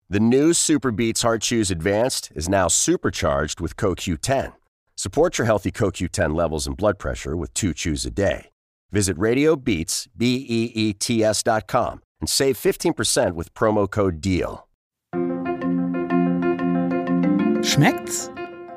The new Super Beats Heart Chews Advanced is now supercharged with CoQ10. Support your healthy CoQ10 levels and blood pressure with 2 chews a day. Visit RadioBeats, BEETS.com and save 15% with promo code DEAL. Schmeckt's?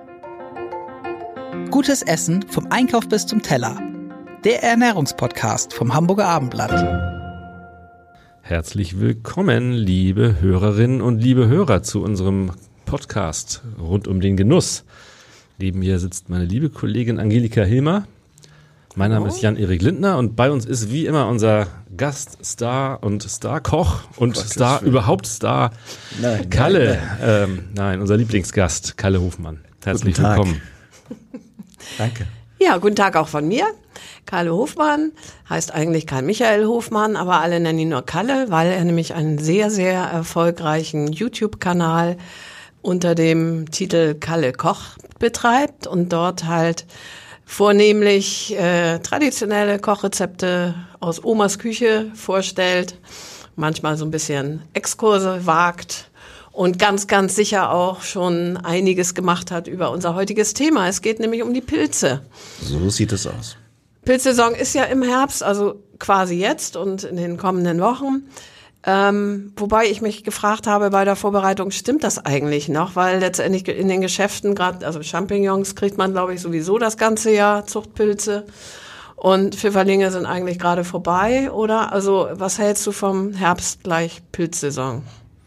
Gutes Essen vom Einkauf bis zum Teller. Der Ernährungspodcast vom Hamburger Abendblatt. Herzlich willkommen, liebe Hörerinnen und liebe Hörer, zu unserem Podcast rund um den Genuss. Neben mir sitzt meine liebe Kollegin Angelika Hilmer. Mein Name ist Jan-Erik Lindner und bei uns ist wie immer unser Gaststar und Starkoch und Star Kalle. Nein, unser Lieblingsgast, Kalle Hofmann. Herzlich willkommen. Danke. Ja, guten Tag auch von mir. Kalle Hofmann heißt eigentlich Karl Michael Hofmann, aber alle nennen ihn nur Kalle, weil er nämlich einen sehr, sehr erfolgreichen YouTube-Kanal unter dem Titel Kalle Koch betreibt und dort halt vornehmlich traditionelle Kochrezepte aus Omas Küche vorstellt, manchmal so ein bisschen Exkurse wagt und ganz, ganz sicher auch schon einiges gemacht hat über unser heutiges Thema. Es geht nämlich um die Pilze. So sieht es aus. Pilzsaison ist ja im Herbst, also quasi jetzt und in den kommenden Wochen. Wobei ich mich gefragt habe bei der Vorbereitung, stimmt das eigentlich noch? Weil letztendlich in den Geschäften gerade, also Champignons kriegt man, glaube ich, sowieso das ganze Jahr, Zuchtpilze. Und Pfifferlinge sind eigentlich gerade vorbei, oder? Also was hältst du vom Herbst gleich Pilzsaison?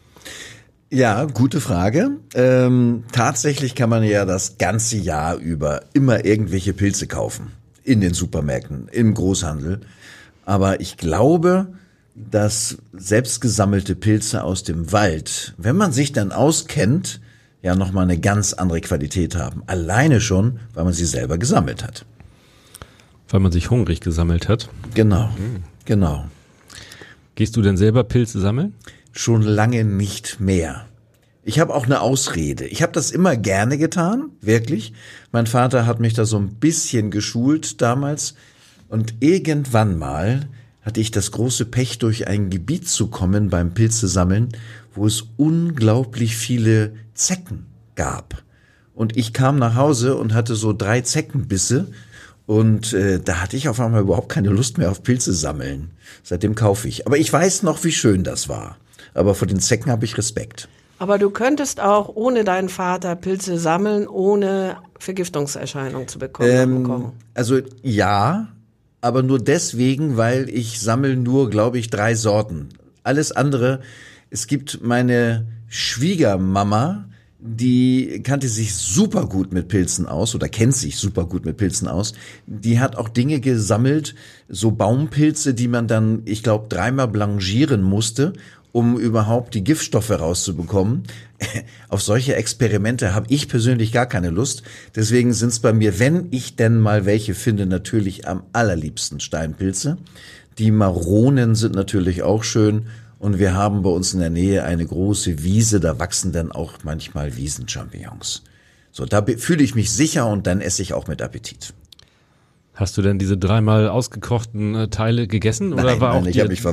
Ja, gute Frage. Tatsächlich kann man ja das ganze Jahr über immer irgendwelche Pilze kaufen. In den Supermärkten, im Großhandel. Aber ich glaube, dass selbstgesammelte Pilze aus dem Wald, wenn man sich dann auskennt, ja nochmal eine ganz andere Qualität haben. Alleine schon, weil man sie selber gesammelt hat. Weil man sich hungrig gesammelt hat. Genau, genau. Gehst du denn selber Pilze sammeln? Schon lange nicht mehr. Ich habe auch eine Ausrede. Ich habe das immer gerne getan, wirklich. Mein Vater hat mich da so ein bisschen geschult damals. Und irgendwann mal hatte ich das große Pech, durch ein Gebiet zu kommen beim Pilzesammeln, wo es unglaublich viele Zecken gab. Und ich kam nach Hause und hatte so 3 Zeckenbisse. Und da hatte ich auf einmal überhaupt keine Lust mehr auf Pilze sammeln. Seitdem kaufe ich. Aber ich weiß noch, wie schön das war. Aber vor den Zecken habe ich Respekt. Aber du könntest auch ohne deinen Vater Pilze sammeln, ohne Vergiftungserscheinungen zu bekommen. Also ja, aber nur deswegen, weil ich sammle nur, glaube ich, 3 Sorten. Alles andere, es gibt meine Schwiegermama, die kannte sich super gut mit Pilzen aus oder kennt sich super gut mit Pilzen aus. Die hat auch Dinge gesammelt, so Baumpilze, die man dann, ich glaube, 3-mal blanchieren musste, um überhaupt die Giftstoffe rauszubekommen. Auf solche Experimente habe ich persönlich gar keine Lust. Deswegen sind es bei mir, wenn ich denn mal welche finde, natürlich am allerliebsten Steinpilze. Die Maronen sind natürlich auch schön. Und wir haben bei uns in der Nähe eine große Wiese, da wachsen dann auch manchmal Wiesenchampignons. So, da fühle ich mich sicher und dann esse ich auch mit Appetit. Hast du denn diese 3-mal ausgekochten Teile gegessen? Oder Nein, ich habe mich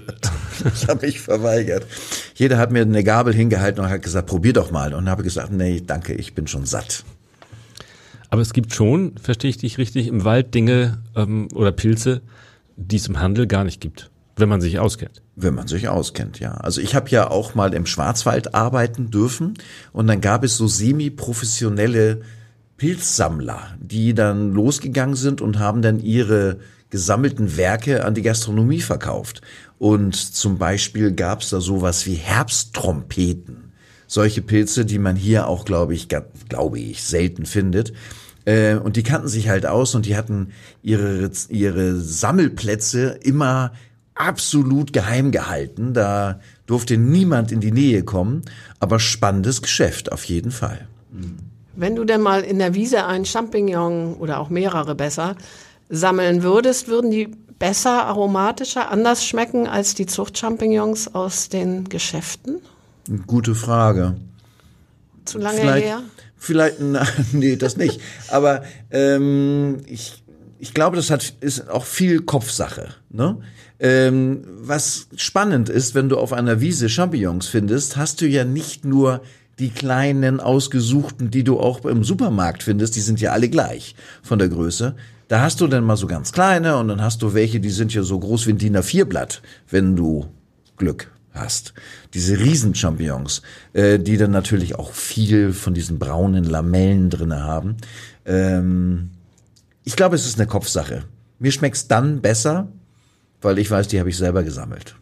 verweigert. Jeder hat mir eine Gabel hingehalten und hat gesagt, probier doch mal. Und habe gesagt, nee, danke, ich bin schon satt. Aber es gibt schon, verstehe ich dich richtig, im Wald Dinge oder Pilze, die es im Handel gar nicht gibt, wenn man sich auskennt. Wenn man sich auskennt, ja. Also ich habe ja auch mal im Schwarzwald arbeiten dürfen und dann gab es so semi-professionelle Pilzsammler, die dann losgegangen sind und haben dann ihre gesammelten Werke an die Gastronomie verkauft. Und zum Beispiel gab es da sowas wie Herbsttrompeten. Solche Pilze, die man hier auch, glaube ich, selten findet. Und die kannten sich halt aus und die hatten ihre Sammelplätze immer absolut geheim gehalten. Da durfte niemand in die Nähe kommen. Aber spannendes Geschäft auf jeden Fall. Wenn du denn mal in der Wiese einen Champignon oder auch mehrere besser sammeln würdest, würden die besser, aromatischer, anders schmecken als die Zuchtchampignons aus den Geschäften? Gute Frage. Zu lange her? Vielleicht, nee, das nicht. Aber ich glaube, ist auch viel Kopfsache, ne? Was spannend ist, wenn du auf einer Wiese Champignons findest, hast du ja nicht nur die kleinen, ausgesuchten, die du auch im Supermarkt findest, die sind ja alle gleich von der Größe. Da hast du dann mal so ganz kleine und dann hast du welche, die sind ja so groß wie ein DIN A4-Blatt, wenn du Glück hast. Diese Riesen-Champignons, die dann natürlich auch viel von diesen braunen Lamellen drinne haben. Ich glaube, es ist eine Kopfsache. Mir schmeckt's dann besser, weil ich weiß, die habe ich selber gesammelt.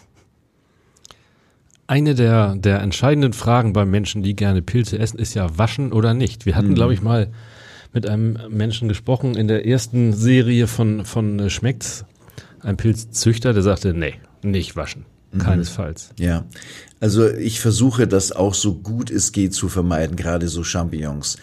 Eine der entscheidenden Fragen bei Menschen, die gerne Pilze essen, ist ja waschen oder nicht. Wir hatten, glaube ich, mal mit einem Menschen gesprochen in der ersten Serie von Schmeckt's, ein Pilzzüchter, der sagte, nee, nicht waschen. Keinesfalls. Ja, also ich versuche das auch so gut es geht zu vermeiden, gerade so Champignons.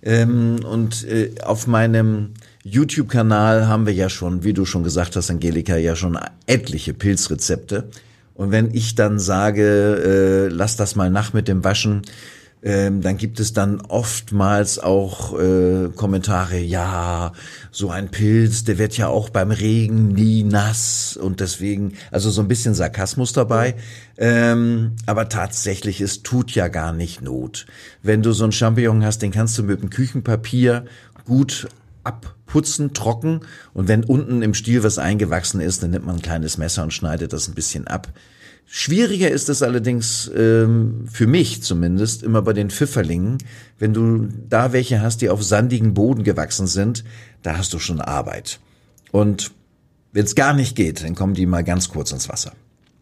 Auf meinem YouTube-Kanal haben wir ja schon, wie du schon gesagt hast, Angelika, ja schon etliche Pilzrezepte. Und wenn ich dann sage, lass das mal nach mit dem Waschen, dann gibt es dann oftmals auch Kommentare, ja, so ein Pilz, der wird ja auch beim Regen nie nass und deswegen, also so ein bisschen Sarkasmus dabei, aber tatsächlich, es tut ja gar nicht Not. Wenn du so einen Champignon hast, den kannst du mit dem Küchenpapier gut abputzen, trocken, und wenn unten im Stiel was eingewachsen ist, dann nimmt man ein kleines Messer und schneidet das ein bisschen ab. Schwieriger ist es allerdings, für mich zumindest, immer bei den Pfifferlingen. Wenn du da welche hast, die auf sandigen Boden gewachsen sind, da hast du schon Arbeit. Und wenn es gar nicht geht, dann kommen die mal ganz kurz ins Wasser.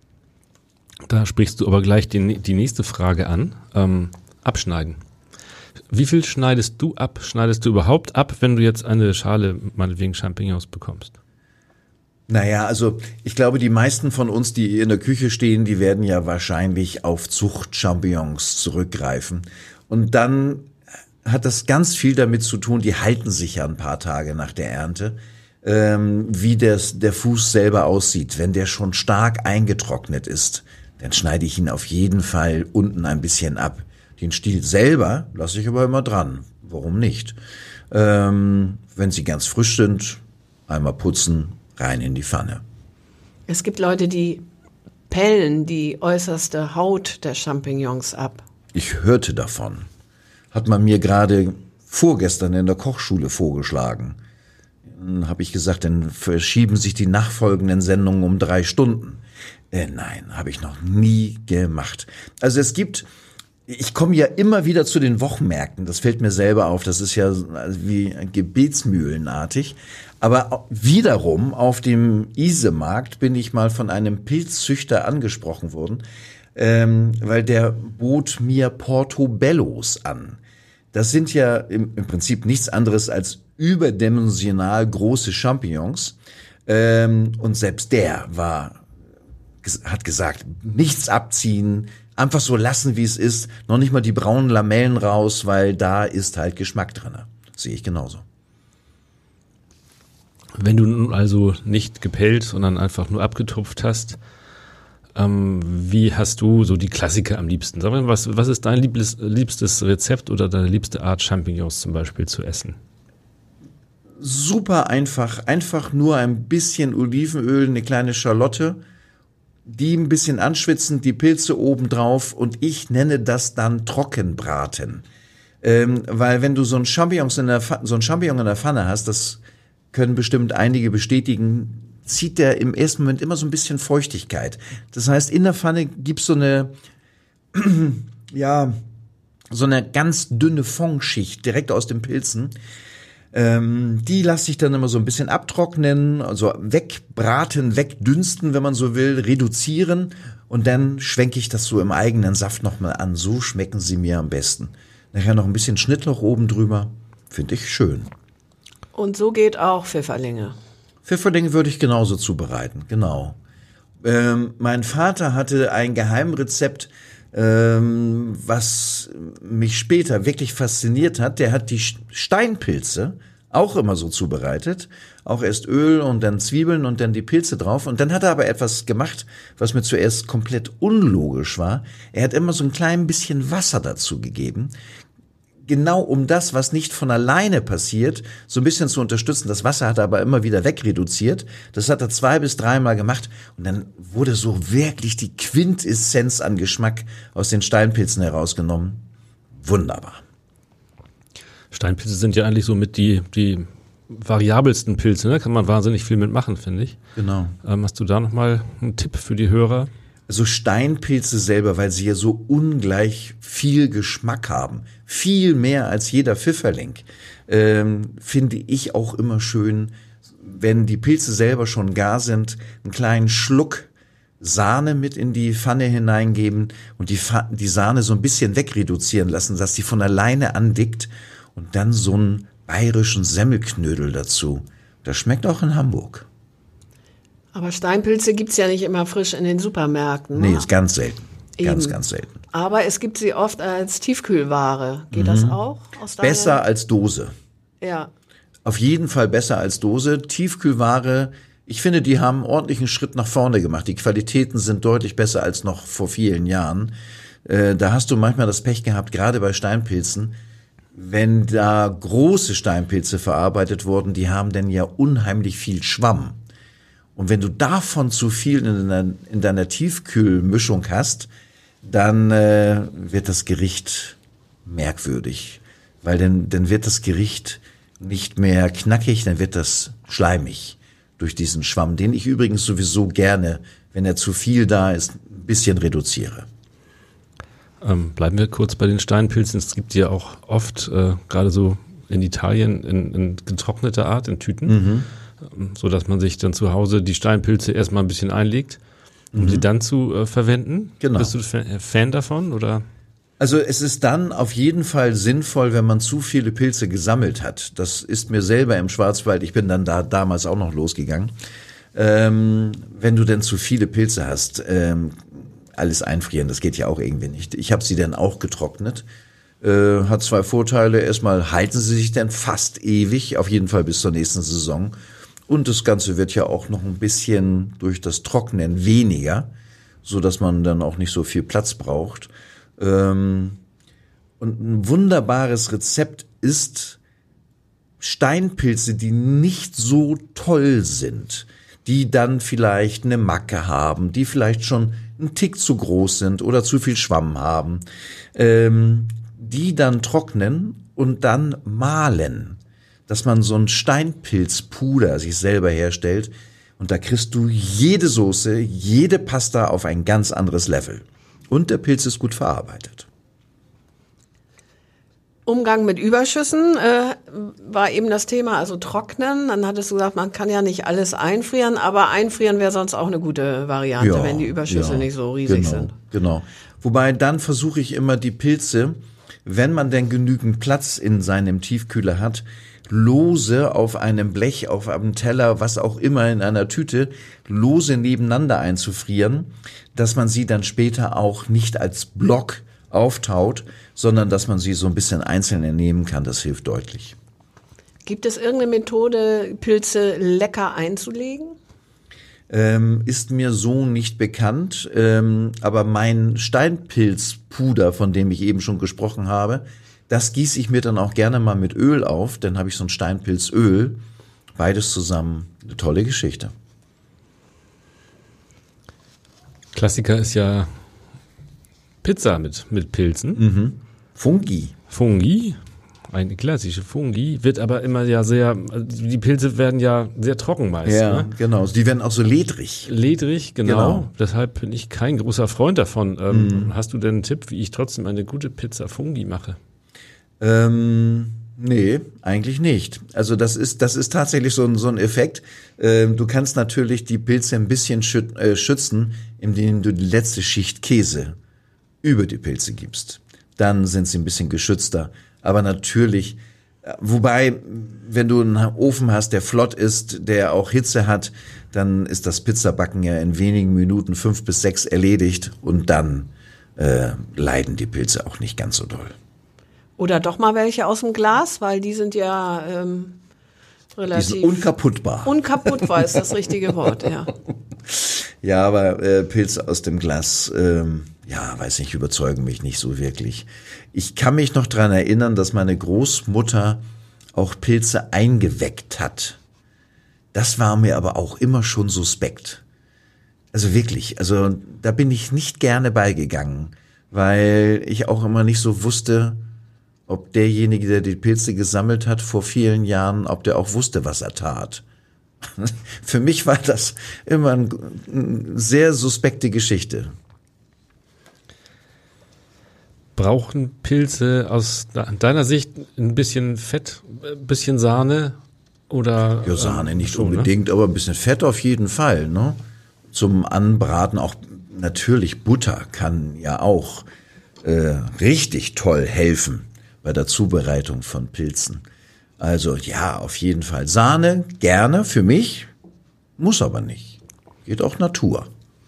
Da sprichst du aber gleich die nächste Frage an. Abschneiden. Wie viel schneidest du ab? Schneidest du überhaupt ab, wenn du jetzt eine Schale, meinetwegen Champignons, bekommst? Naja, also ich glaube, die meisten von uns, die in der Küche stehen, die werden ja wahrscheinlich auf Zucht-Champignons zurückgreifen. Und dann hat das ganz viel damit zu tun, die halten sich ja ein paar Tage nach der Ernte, wie der Fuß selber aussieht. Wenn der schon stark eingetrocknet ist, dann schneide ich ihn auf jeden Fall unten ein bisschen ab. Den Stiel selber lasse ich aber immer dran. Warum nicht? Wenn sie ganz frisch sind, einmal putzen, rein in die Pfanne. Es gibt Leute, die pellen die äußerste Haut der Champignons ab. Ich hörte davon. Hat man mir gerade vorgestern in der Kochschule vorgeschlagen. Dann habe ich gesagt, dann verschieben sich die nachfolgenden Sendungen um 3 Stunden. Nein, habe ich noch nie gemacht. Also ich komme ja immer wieder zu den Wochenmärkten, das fällt mir selber auf, das ist ja wie gebetsmühlenartig. Aber wiederum auf dem Isemarkt bin ich mal von einem Pilzzüchter angesprochen worden, weil der bot mir Portobellos an. Das sind ja im Prinzip nichts anderes als überdimensional große Champignons. Und selbst der hat gesagt, nichts abziehen, einfach so lassen, wie es ist, noch nicht mal die braunen Lamellen raus, weil da ist halt Geschmack drin. Sehe ich genauso. Wenn du nun also nicht gepellt, sondern einfach nur abgetupft hast, wie hast du so die Klassiker am liebsten? Sag mal, was ist dein liebstes Rezept oder deine liebste Art, Champignons zum Beispiel zu essen? Super einfach nur ein bisschen Olivenöl, eine kleine Schalotte, die ein bisschen anschwitzen, die Pilze obendrauf, und ich nenne das dann Trockenbraten. Weil wenn du so ein Champignon in der Pfanne hast, das können bestimmt einige bestätigen, zieht der im ersten Moment immer so ein bisschen Feuchtigkeit. Das heißt, in der Pfanne gibt's so eine ganz dünne Fondschicht direkt aus den Pilzen. Die lasse ich dann immer so ein bisschen abtrocknen, also wegbraten, wegdünsten, wenn man so will, reduzieren, und dann schwenke ich das so im eigenen Saft nochmal an. So schmecken sie mir am besten. Nachher noch ein bisschen Schnittlauch oben drüber, finde ich schön. Und so geht auch Pfifferlinge. Pfifferlinge würde ich genauso zubereiten, genau. Mein Vater hatte ein Geheimrezept, was mich später wirklich fasziniert hat. Der hat die Steinpilze auch immer so zubereitet. Auch erst Öl und dann Zwiebeln und dann die Pilze drauf. Und dann hat er aber etwas gemacht, was mir zuerst komplett unlogisch war. Er hat immer so ein klein bisschen Wasser dazu gegeben. genau um das, was nicht von alleine passiert, so ein bisschen zu unterstützen. Das Wasser hat er aber immer wieder wegreduziert. Das hat er 2 bis 3 Mal gemacht und dann wurde so wirklich die Quintessenz an Geschmack aus den Steinpilzen herausgenommen. Wunderbar. Steinpilze sind ja eigentlich so mit die variabelsten Pilze, ne? Kann man wahnsinnig viel mitmachen, finde ich. Genau. Hast du da nochmal einen Tipp für die Hörer? Also Steinpilze selber, weil sie ja so ungleich viel Geschmack haben, viel mehr als jeder Pfifferling, finde ich auch immer schön, wenn die Pilze selber schon gar sind, einen kleinen Schluck Sahne mit in die Pfanne hineingeben und die Sahne so ein bisschen wegreduzieren lassen, dass sie von alleine andickt und dann so einen bayerischen Semmelknödel dazu. Das schmeckt auch in Hamburg. Aber Steinpilze gibt's ja nicht immer frisch in den Supermärkten. Nee, Ne? ist ganz selten. Ganz, Eben. ganz selten. Aber es gibt sie oft als Tiefkühlware. Geht das auch? Aus deiner- Besser als Dose. Ja. Auf jeden Fall besser als Dose. Tiefkühlware, ich finde, die haben einen ordentlichen Schritt nach vorne gemacht. Die Qualitäten sind deutlich besser als noch vor vielen Jahren. Da hast du manchmal das Pech gehabt, gerade bei Steinpilzen, wenn da große Steinpilze verarbeitet wurden, die haben dann ja unheimlich viel Schwamm. Und wenn du davon zu viel in deiner Tiefkühlmischung hast, dann wird das Gericht merkwürdig. Weil dann wird das Gericht nicht mehr knackig, dann wird das schleimig durch diesen Schwamm, den ich übrigens sowieso gerne, wenn er zu viel da ist, ein bisschen reduziere. Bleiben wir kurz bei den Steinpilzen. Es gibt die ja auch oft, gerade so in Italien, in getrockneter Art, in Tüten, so dass man sich dann zu Hause die Steinpilze erstmal ein bisschen einlegt, um sie dann zu verwenden. Genau. Bist du Fan davon, oder? Also es ist dann auf jeden Fall sinnvoll, wenn man zu viele Pilze gesammelt hat. Das ist mir selber im Schwarzwald, ich bin dann da damals auch noch losgegangen. Wenn du denn zu viele Pilze hast, alles einfrieren, das geht ja auch irgendwie nicht. Ich habe sie dann auch getrocknet. Hat 2 Vorteile. Erstmal halten sie sich dann fast ewig, auf jeden Fall bis zur nächsten Saison. Und das Ganze wird ja auch noch ein bisschen durch das Trocknen weniger, so dass man dann auch nicht so viel Platz braucht. Und ein wunderbares Rezept ist Steinpilze, die nicht so toll sind, die dann vielleicht eine Macke haben, die vielleicht schon einen Tick zu groß sind oder zu viel Schwamm haben, die dann trocknen und dann mahlen, dass man so ein Steinpilzpuder sich selber herstellt und da kriegst du jede Soße, jede Pasta auf ein ganz anderes Level. Und der Pilz ist gut verarbeitet. Umgang mit Überschüssen war eben das Thema, also trocknen. Dann hattest du gesagt, man kann ja nicht alles einfrieren, aber einfrieren wäre sonst auch eine gute Variante, wenn die Überschüsse nicht so riesig sind. Genau. Wobei dann versuche ich immer die Pilze, wenn man denn genügend Platz in seinem Tiefkühler hat, lose auf einem Blech, auf einem Teller, was auch immer in einer Tüte, lose nebeneinander einzufrieren, dass man sie dann später auch nicht als Block auftaut, sondern dass man sie so ein bisschen einzeln entnehmen kann. Das hilft deutlich. Gibt es irgendeine Methode, Pilze lecker einzulegen? Ist mir so nicht bekannt, aber mein Steinpilzpuder, von dem ich eben schon gesprochen habe, das gieße ich mir dann auch gerne mal mit Öl auf, dann habe ich so ein Steinpilzöl. Beides zusammen, eine tolle Geschichte. Klassiker ist ja Pizza mit Pilzen. Fungi, eine klassische Fungi, wird aber immer ja sehr, die Pilze werden ja sehr trocken meist. Ja, ne? genau. Die werden auch so ledrig. Ledrig, genau. Genau. Deshalb bin ich kein großer Freund davon. Hast du denn einen Tipp, wie ich trotzdem eine gute Pizza Fungi mache? Nee, eigentlich nicht. Also das ist tatsächlich so ein Effekt. Du kannst natürlich die Pilze ein bisschen schützen, indem du die letzte Schicht Käse über die Pilze gibst. Dann sind sie ein bisschen geschützter. Aber natürlich, wobei, wenn du einen Ofen hast, der flott ist, der auch Hitze hat, dann ist das Pizzabacken ja in wenigen Minuten 5 bis 6 erledigt und dann leiden die Pilze auch nicht ganz so doll. Oder doch mal welche aus dem Glas, weil die sind ja relativ... Die sind unkaputtbar. Unkaputtbar ist das richtige Wort, ja. Ja, aber Pilze aus dem Glas, weiß nicht, überzeugen mich nicht so wirklich. Ich kann mich noch dran erinnern, dass meine Großmutter auch Pilze eingeweckt hat. Das war mir aber auch immer schon suspekt. Also wirklich, da bin ich nicht gerne beigegangen, weil ich auch immer nicht so wusste, ob derjenige, der die Pilze gesammelt hat vor vielen Jahren, ob der auch wusste, was er tat. Für mich war das immer eine sehr suspekte Geschichte. Brauchen Pilze aus deiner Sicht ein bisschen Fett, ein bisschen Sahne oder? Ja, Sahne nicht schon, unbedingt, ne? aber ein bisschen Fett auf jeden Fall, ne? Zum Anbraten auch natürlich Butter kann ja auch richtig toll helfen bei der Zubereitung von Pilzen. Also ja, auf jeden Fall. Sahne gerne für mich, muss aber nicht. Geht auch Natur.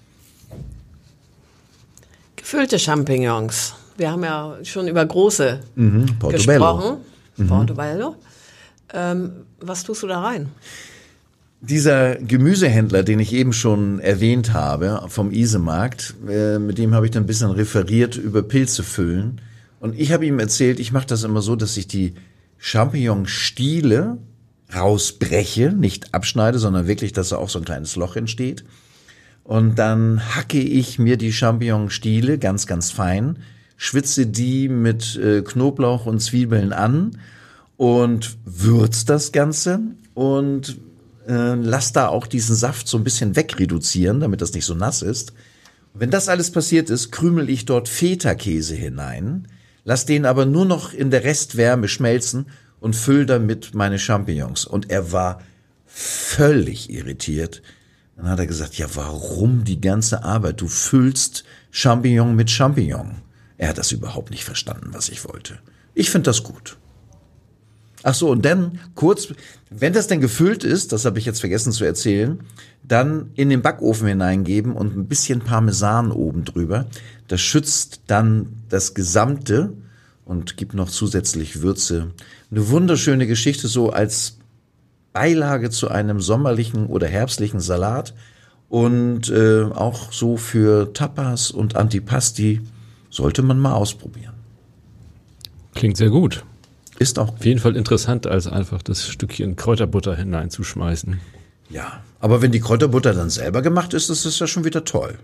Gefüllte Champignons. Wir haben ja schon über große Portobello. gesprochen. Portobello. Was tust du da rein? Dieser Gemüsehändler, den ich eben schon erwähnt habe, vom Isemarkt, mit dem habe ich dann ein bisschen referiert über Pilze füllen. Und ich habe ihm erzählt, ich mache das immer so, dass ich die Champignonstiele rausbreche, nicht abschneide, sondern wirklich, dass da auch so ein kleines Loch entsteht. Und dann hacke ich mir die Champignonstiele ganz, ganz fein, schwitze die mit Knoblauch und Zwiebeln an und würze das Ganze und lass da auch diesen Saft so ein bisschen wegreduzieren, damit das nicht so nass ist. Und wenn das alles passiert ist, krümel ich dort Feta-Käse hinein, lass den aber nur noch in der Restwärme schmelzen und füll damit meine Champignons. Und er war völlig irritiert. Dann hat er gesagt, ja, warum die ganze Arbeit? Du füllst Champignon mit Champignon. Er hat das überhaupt nicht verstanden, was ich wollte. Ich finde das gut. Ach so, und dann kurz, wenn das denn gefüllt ist, das habe ich jetzt vergessen zu erzählen, dann in den Backofen hineingeben und ein bisschen Parmesan oben drüber. Das schützt dann das Gesamte und gibt noch zusätzlich Würze. Eine wunderschöne Geschichte, so als Beilage zu einem sommerlichen oder herbstlichen Salat und auch so für Tapas und Antipasti sollte man mal ausprobieren. Klingt sehr gut. Ist auch Auf jeden Fall interessant, als einfach das Stückchen Kräuterbutter hineinzuschmeißen. Ja, aber wenn die Kräuterbutter dann selber gemacht ist, ist das ja schon wieder toll.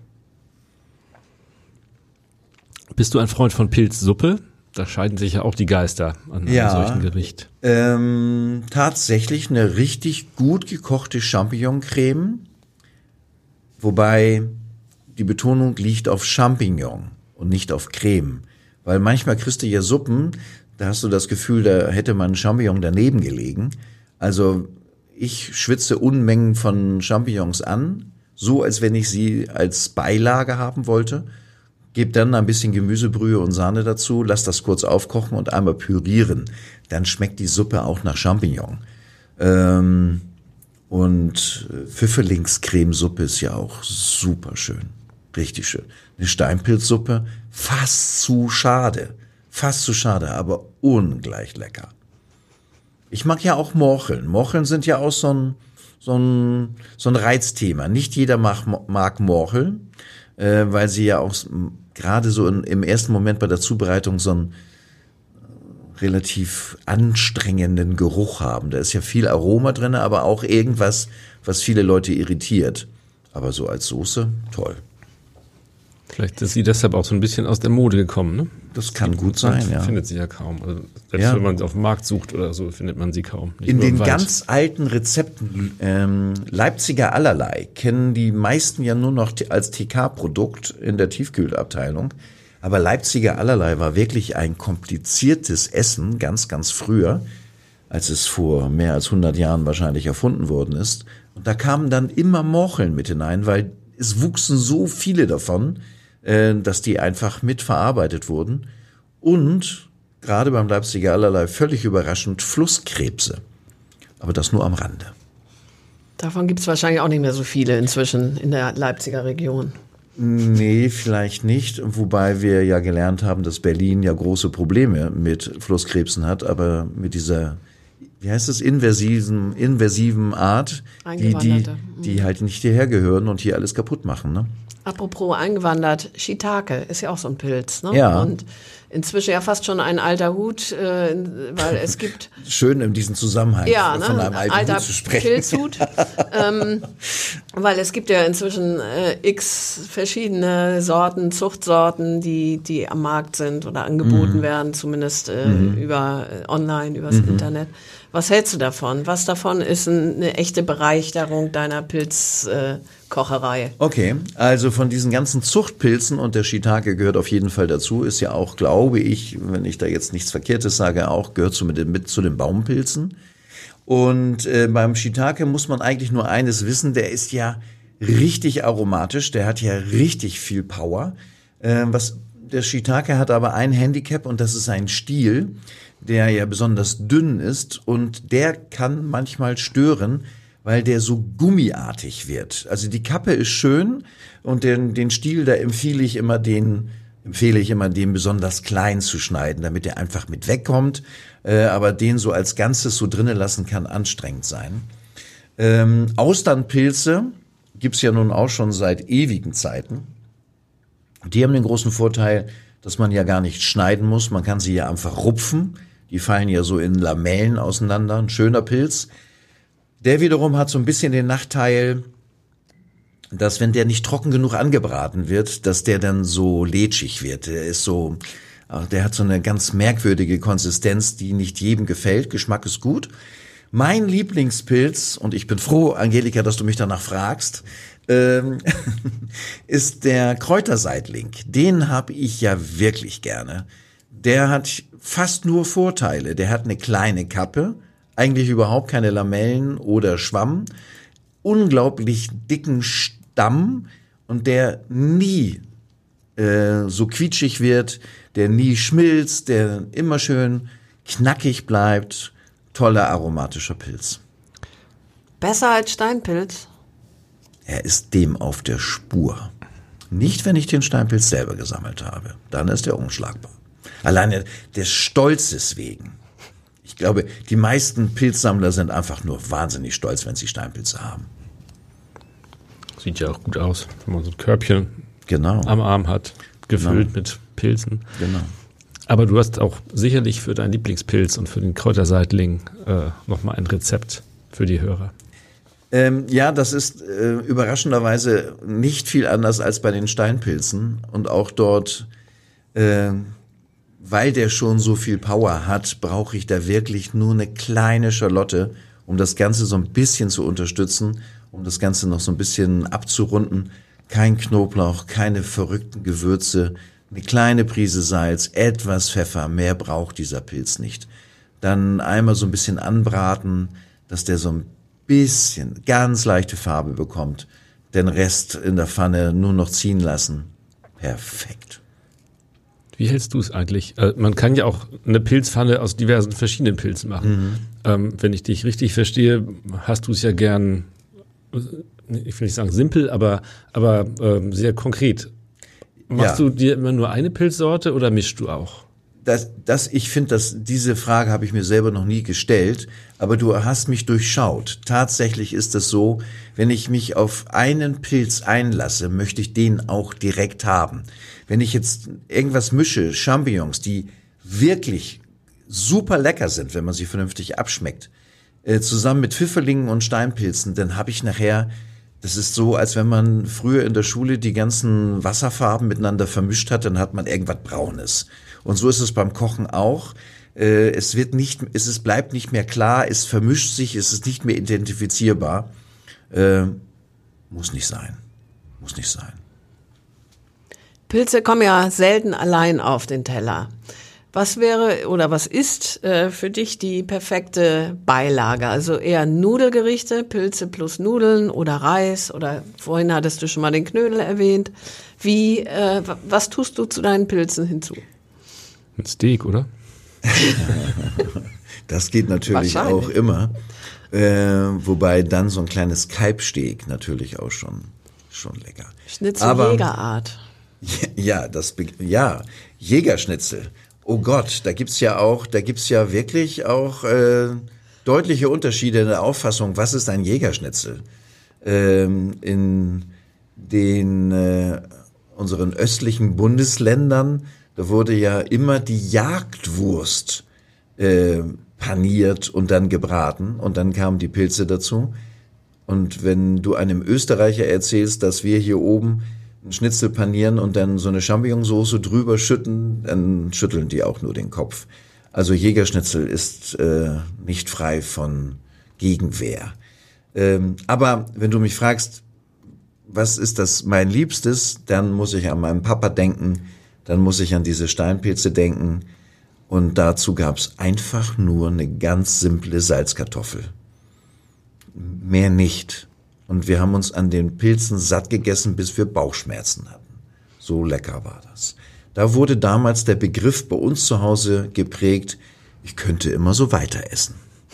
Bist du ein Freund von Pilzsuppe? Da scheiden sich ja auch die Geister an einem solchen Gericht. Tatsächlich eine richtig gut gekochte Champignoncreme, wobei die Betonung liegt auf Champignon und nicht auf Creme. Weil manchmal kriegst du ja Suppen, da hast du das Gefühl, da hätte man Champignon daneben gelegen. Also ich schwitze Unmengen von Champignons an, so als wenn ich sie als Beilage haben wollte. Gebe dann ein bisschen Gemüsebrühe und Sahne dazu, lass das kurz aufkochen und einmal pürieren. Dann schmeckt die Suppe auch nach Champignon. Und Pfifferlingscremesuppe ist ja auch super schön. Richtig schön. Eine Steinpilzsuppe, fast zu schade, aber ungleich lecker. Ich mag ja auch Morcheln. Morcheln sind ja auch so ein Reizthema. Nicht jeder mag Morcheln, weil sie ja auch gerade so im ersten Moment bei der Zubereitung so einen relativ anstrengenden Geruch haben. Da ist ja viel Aroma drin, aber auch irgendwas, was viele Leute irritiert. Aber so als Soße, toll. Vielleicht ist sie deshalb auch so ein bisschen aus der Mode gekommen, ne? Das kann gut sein, ja. Findet sie ja kaum. Also selbst wenn man sie auf dem Markt sucht oder so, findet man sie kaum. Nicht in den ganz alten Rezepten, Leipziger Allerlei, kennen die meisten ja nur noch als TK-Produkt in der Tiefkühlabteilung. Aber Leipziger Allerlei war wirklich ein kompliziertes Essen, ganz, ganz früher, als es vor mehr als 100 Jahren wahrscheinlich erfunden worden ist. Und da kamen dann immer Morcheln mit hinein, weil es wuchsen so viele davon, dass die einfach mitverarbeitet wurden. Und gerade beim Leipziger Allerlei völlig überraschend Flusskrebse. Aber das nur am Rande. Davon gibt es wahrscheinlich auch nicht mehr so viele inzwischen in der Leipziger Region. Nee, vielleicht nicht. Wobei wir ja gelernt haben, dass Berlin ja große Probleme mit Flusskrebsen hat. Aber mit dieser wie heißt es, invasiven Art, die halt nicht hierher gehören und hier alles kaputt machen, ne? Apropos eingewandert, Shiitake ist ja auch so ein Pilz, ne? Ja. Und inzwischen ja fast schon ein alter Hut, weil es gibt... Schön in diesem Zusammenhang von einem alten Hut zu sprechen. Pilzhut, weil es gibt ja inzwischen x verschiedene Sorten, Zuchtsorten, die am Markt sind oder angeboten werden, zumindest über online, übers Internet. Was hältst du davon? Was davon ist eine echte Bereicherung deiner Pilzkocherei? Okay, also von diesen ganzen Zuchtpilzen, und der Shiitake gehört auf jeden Fall dazu, ist ja auch, glaube ich, wenn ich da jetzt nichts Verkehrtes sage, auch gehört mit zu den Baumpilzen. Und beim Shiitake muss man eigentlich nur eines wissen, der ist ja richtig aromatisch, der hat ja richtig viel Power. Der Shiitake hat aber ein Handicap, und das ist ein Stiel, der ja besonders dünn ist, und der kann manchmal stören, weil der so gummiartig wird. Also die Kappe ist schön, und den Stiel, da empfehle ich immer, den besonders klein zu schneiden, damit der einfach mit wegkommt. Aber den so als Ganzes so drinnen lassen kann anstrengend sein. Austernpilze gibt's ja nun auch schon seit ewigen Zeiten. Die haben den großen Vorteil, dass man ja gar nicht schneiden muss. Man kann sie ja einfach rupfen. Die fallen ja so in Lamellen auseinander. Ein schöner Pilz. Der wiederum hat so ein bisschen den Nachteil, dass wenn der nicht trocken genug angebraten wird, dass der dann so lätschig wird. Der hat so eine ganz merkwürdige Konsistenz, die nicht jedem gefällt. Geschmack ist gut. Mein Lieblingspilz, und ich bin froh, Angelika, dass du mich danach fragst, ist der Kräuterseitling. Den habe ich ja wirklich gerne. Der hat fast nur Vorteile. Der hat eine kleine Kappe, eigentlich überhaupt keine Lamellen oder Schwamm, unglaublich dicken Stamm, und der nie so quietschig wird, der nie schmilzt, der immer schön knackig bleibt. Toller aromatischer Pilz. Besser als Steinpilz? Er ist dem auf der Spur. Nicht, wenn ich den Steinpilz selber gesammelt habe. Dann ist er unschlagbar. Alleine des Stolzes wegen. Ich glaube, die meisten Pilzsammler sind einfach nur wahnsinnig stolz, wenn sie Steinpilze haben. Sieht ja auch gut aus, wenn man so ein Körbchen Genau. am Arm hat, gefüllt mit Pilzen. Genau. Aber du hast auch sicherlich für deinen Lieblingspilz und für den Kräuterseitling nochmal ein Rezept für die Hörer. Ja, das ist überraschenderweise nicht viel anders als bei den Steinpilzen. Und auch dort, weil der schon so viel Power hat, brauche ich da wirklich nur eine kleine Schalotte, um das Ganze so ein bisschen zu unterstützen, um das Ganze noch so ein bisschen abzurunden. Kein Knoblauch, keine verrückten Gewürze, eine kleine Prise Salz, etwas Pfeffer, mehr braucht dieser Pilz nicht. Dann einmal so ein bisschen anbraten, dass der so ein bisschen ganz leichte Farbe bekommt. Den Rest in der Pfanne nur noch ziehen lassen. Perfekt. Wie hältst du es eigentlich? Man kann ja auch eine Pilzpfanne aus diversen verschiedenen Pilzen machen. Wenn ich dich richtig verstehe, hast du es ja gern, ich will nicht sagen simpel, aber sehr konkret. Machst du dir immer nur eine Pilzsorte oder mischst du auch? Ich finde, diese Frage habe ich mir selber noch nie gestellt, aber du hast mich durchschaut. Tatsächlich ist es so, wenn ich mich auf einen Pilz einlasse, möchte ich den auch direkt haben. Wenn ich jetzt irgendwas mische, Champignons, die wirklich super lecker sind, wenn man sie vernünftig abschmeckt, zusammen mit Pfifferlingen und Steinpilzen, dann habe ich nachher, das ist so, als wenn man früher in der Schule die ganzen Wasserfarben miteinander vermischt hat, dann hat man irgendwas Braunes. Und so ist es beim Kochen auch. Es bleibt nicht mehr klar, es vermischt sich, es ist nicht mehr identifizierbar. Muss nicht sein. Pilze kommen ja selten allein auf den Teller. Was wäre oder was ist für dich die perfekte Beilage? Also eher Nudelgerichte, Pilze plus Nudeln oder Reis, oder vorhin hattest du schon mal den Knödel erwähnt. Was tust du zu deinen Pilzen hinzu? Ein Steak, oder? Das geht natürlich auch immer. Wobei dann so ein kleines Kalbsteak natürlich auch schon lecker. Schnitzel Jägerart. Ja, Jägerschnitzel. Oh Gott, da gibt's ja wirklich auch deutliche Unterschiede in der Auffassung, was ist ein Jägerschnitzel. In den unseren östlichen Bundesländern, da wurde ja immer die Jagdwurst paniert und dann gebraten und dann kamen die Pilze dazu. Und wenn du einem Österreicher erzählst, dass wir hier oben einen Schnitzel panieren und dann so eine Champignonsauce drüber schütten, dann schütteln die auch nur den Kopf. Also Jägerschnitzel ist nicht frei von Gegenwehr. Aber wenn du mich fragst, was ist das mein Liebstes, dann muss ich an meinen Papa denken, dann muss ich an diese Steinpilze denken und dazu gab's einfach nur eine ganz simple Salzkartoffel. Mehr nicht. Und wir haben uns an den Pilzen satt gegessen, bis wir Bauchschmerzen hatten. So lecker war das. Da wurde damals der Begriff bei uns zu Hause geprägt, ich könnte immer so weiter essen.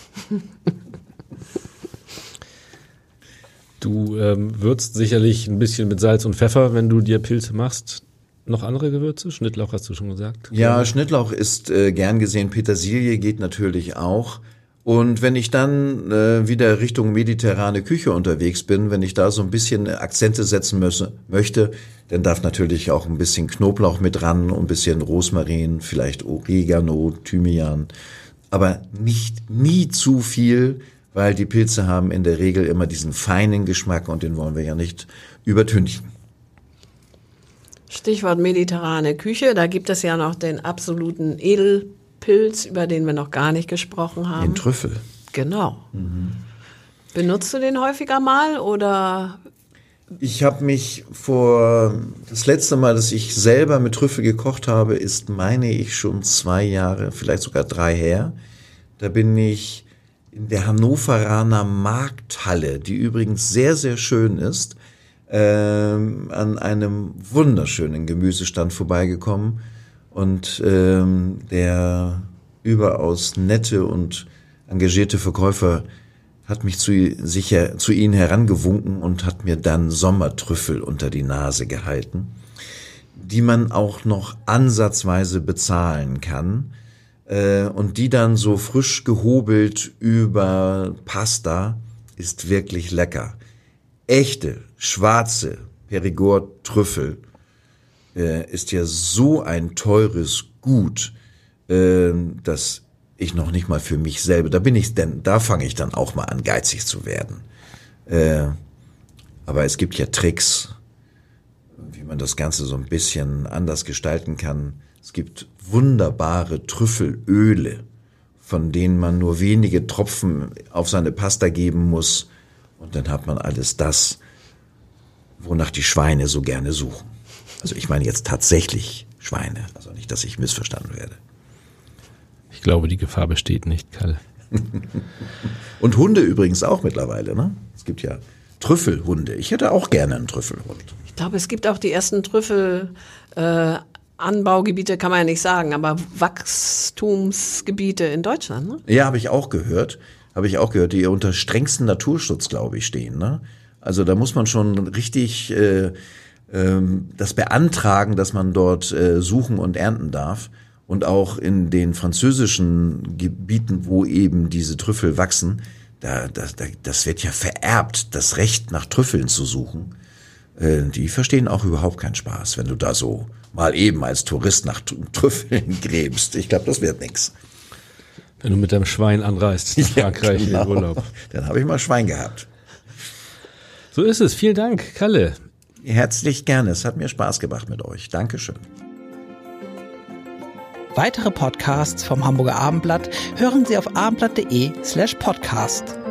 Du würzt sicherlich ein bisschen mit Salz und Pfeffer, wenn du dir Pilze machst. Noch andere Gewürze? Schnittlauch hast du schon gesagt. Ja, Schnittlauch ist gern gesehen. Petersilie geht natürlich auch. Und wenn ich dann wieder Richtung mediterrane Küche unterwegs bin, wenn ich da so ein bisschen Akzente setzen möchte, dann darf natürlich auch ein bisschen Knoblauch mit ran, ein bisschen Rosmarin, vielleicht Oregano, Thymian. Aber nie zu viel, weil die Pilze haben in der Regel immer diesen feinen Geschmack und den wollen wir ja nicht übertünchen. Stichwort mediterrane Küche, da gibt es ja noch den absoluten Edelpilz, über den wir noch gar nicht gesprochen haben. Den Trüffel. Genau. Benutzt du den häufiger mal oder? Ich habe mich das letzte Mal, dass ich selber mit Trüffel gekocht habe, ist, meine ich, schon 2 Jahre, vielleicht sogar 3 her. Da bin ich in der Hannoveraner Markthalle, die übrigens sehr, sehr schön ist, an einem wunderschönen Gemüsestand vorbeigekommen und der überaus nette und engagierte Verkäufer hat mich zu ihnen herangewunken und hat mir dann Sommertrüffel unter die Nase gehalten, die man auch noch ansatzweise bezahlen kann und die dann so frisch gehobelt über Pasta ist wirklich lecker. Echte, schwarze Perigord-Trüffel ist ja so ein teures Gut, dass ich noch nicht mal für mich selber, da fange ich dann auch mal an, geizig zu werden. Aber es gibt ja Tricks, wie man das Ganze so ein bisschen anders gestalten kann. Es gibt wunderbare Trüffelöle, von denen man nur wenige Tropfen auf seine Pasta geben muss. Und dann hat man alles das, wonach die Schweine so gerne suchen. Also ich meine jetzt tatsächlich Schweine, also nicht, dass ich missverstanden werde. Ich glaube, die Gefahr besteht nicht, Kalle. Und Hunde übrigens auch mittlerweile, ne? Es gibt ja Trüffelhunde. Ich hätte auch gerne einen Trüffelhund. Ich glaube, es gibt auch die ersten Trüffelanbaugebiete, kann man ja nicht sagen, aber Wachstumsgebiete in Deutschland, ne? Ja, habe ich auch gehört, die unter strengstem Naturschutz, glaube ich, stehen, ne? Also da muss man schon richtig das beantragen, dass man dort suchen und ernten darf. Und auch in den französischen Gebieten, wo eben diese Trüffel wachsen, das wird ja vererbt, das Recht nach Trüffeln zu suchen. Die verstehen auch überhaupt keinen Spaß, wenn du da so mal eben als Tourist nach Trüffeln gräbst. Ich glaube, das wird nix. Wenn du mit deinem Schwein anreist nach Frankreich in den Urlaub. Dann habe ich mal Schwein gehabt. So ist es. Vielen Dank, Kalle. Herzlich gerne. Es hat mir Spaß gemacht mit euch. Dankeschön. Weitere Podcasts vom Hamburger Abendblatt hören Sie auf abendblatt.de/podcast.